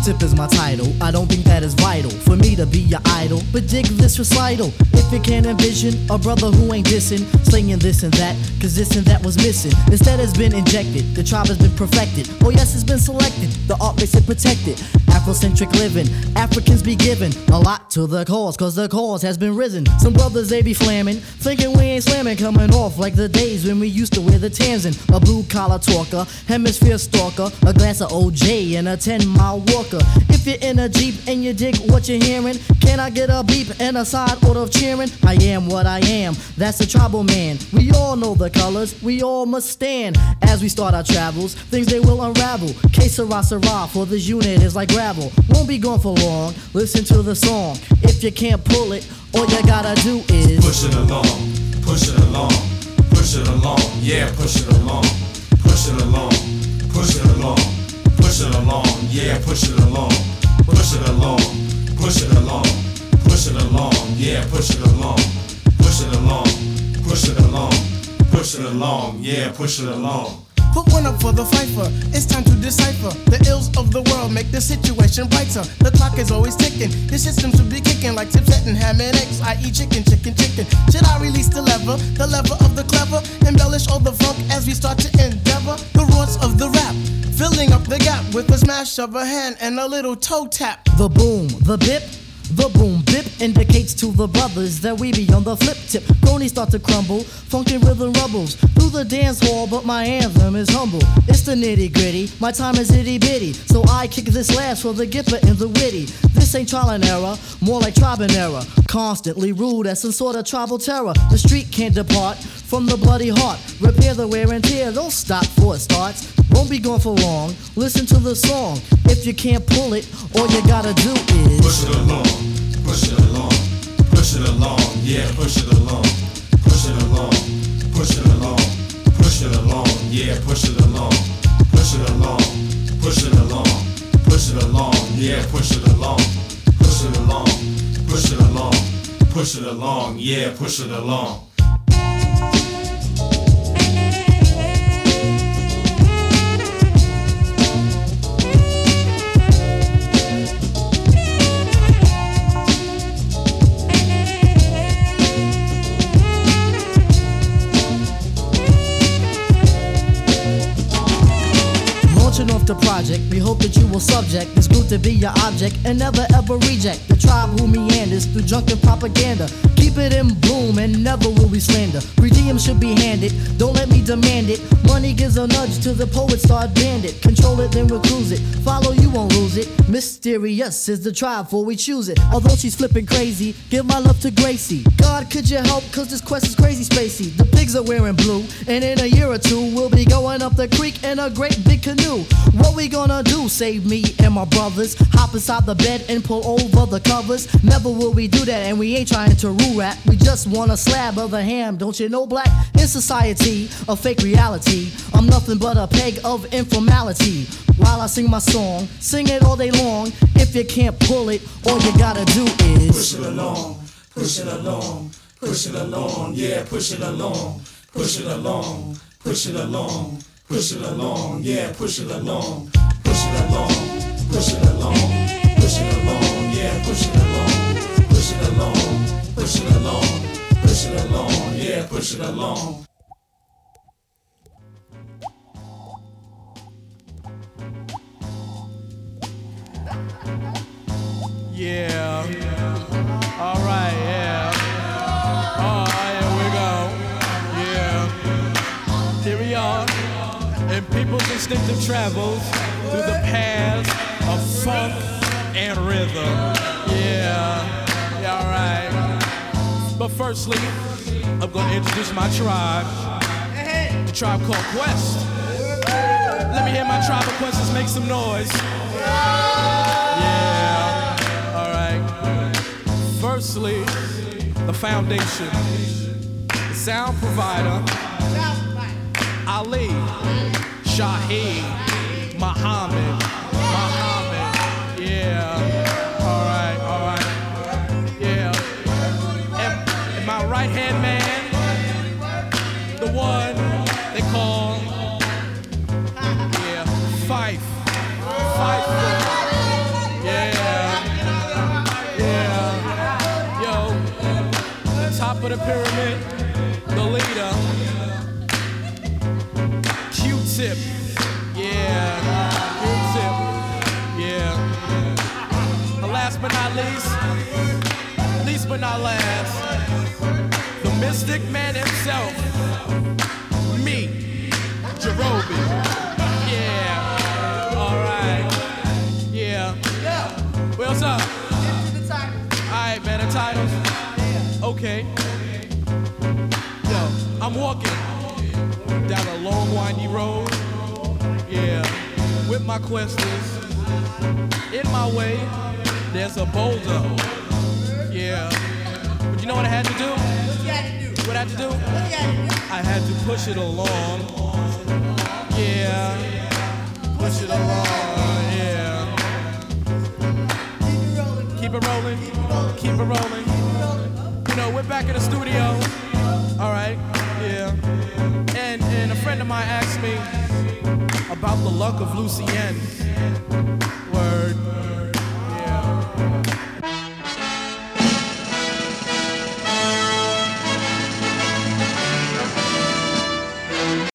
tip is my title. I don't think that is vital for me to be your idol, but dig this recital. If you can't envision a brother who ain't dissing, slinging this and that, cause this and that was missing. Instead has been injected, the tribe has been perfected. Oh yes, it's been selected, the art makes it protected. Afrocentric living, Africans be giving a lot to the cause, cause the cause has been risen. Some brothers they be flamming, thinking we ain't slamming, coming off like the days when we used to wear the Tanzan. A blue collar talker, hemisphere stalker, a glass of OJ and a 10-mile walker. If you're in a Jeep and you dig what you're hearing, can I get a beep and a side order of cheering? I am what I am, that's the tribal man. We all know the colors, we all must stand. As we start our travels, things they will unravel. Que sera sera, for this unit is like gravel. Won't be gone for long, listen to the song. If you can't pull it, all you gotta do is push it along, push it along, push it along, yeah, push it along, push it along, push it along, push it along, yeah, push it along, push it along, push it along, push it along, yeah, push it along, push it along, push it along, push it along, yeah, push it along. Put one up for the fifer, it's time to decipher the ills of the world, make the situation brighter. The clock is always ticking, the system should be kicking like Tipset and ham and eggs, i.e. chicken, chicken, chicken. Should I release the lever of the clever, embellish all the funk as we start to endeavor the roots of the rap, filling up the gap with a smash of a hand and a little toe tap. the boom, the bip. The boom bip indicates to the brothers that we be on the flip tip. Cronies start to crumble, funkin' rhythm rubbles through the dance hall, but my anthem is humble. It's the nitty gritty, my time is itty bitty, so I kick this last for the gipper and the witty. This ain't trial and error, more like tribe and error. Constantly rude as some sort of tribal terror. The street can't depart from the bloody heart. Repair the wear and tear, don't stop before it starts. Won't be gone for long, listen to the song. If you can't pull it, all you gotta do is push it along, push it along, push it along, yeah, push it along, push it along, push it along, push it along, yeah, push it along, push it along, push it along, push it along, yeah, push it along, push it along, push it along, push it along, yeah, push it along. Off the project, we hope that you will subject this group to be your object and never ever reject the tribe who meanders through drunken propaganda. Keep it in bloom and never will we slander. Redeem should be handed, don't let me demand it. Money gives a nudge to the poet, start bandit. Control it, then we'll cruise it. Follow, you won't lose it. Mysterious is the tribe before we choose it. Although she's flipping crazy, give my love to Gracie. God, could you help? Cause this quest is crazy spacey. The pigs are wearing blue, and in a year or two, we'll be going up the creek in a great big canoe. What we gonna do? Save me and my brothers. Hop inside the bed and pull over the covers. Never will we do that, and we ain't trying to rule rap. We just want a slab of the ham, don't you know, black? In society, a fake reality, I'm nothing but a peg of informality. While I sing my song, sing it all day long. If you can't pull it, all you gotta do is push it along, push it along, push it along, yeah, push it along, push it along, push it along, push it along, yeah, push it along, push it along, push it along, push it along, yeah, push it along, push it along, push it along, push it along, yeah, push it along. Yeah. All right, yeah. Oh, here we go. Yeah. Here we are. In people's instinctive travels through the paths of funk and rhythm. Yeah. Yeah, all right. But firstly, I'm gonna introduce my tribe. The tribe called Quest. Let me hear my tribe of Questers make some noise. Yeah. Firstly, the foundation, the sound provider, Ali, Shaheed, Muhammad, yeah, all right, yeah. And my right-hand man, the one they call, yeah, Fife. stick man himself, me, Jerobi. Yeah, alright, yeah. What's up? Alright, man, the titles. Okay. Yo, I'm walking down a long, windy road. Yeah, with my questers. In my way, there's a boulder. Yeah. But you know what I had to do? What I had to do? I had to push it along. Yeah. Push it along. Yeah. Keep it rolling. Keep it rolling. You know, we're back in the studio. All right. Yeah. And a friend of mine asked me about the luck of Lucien.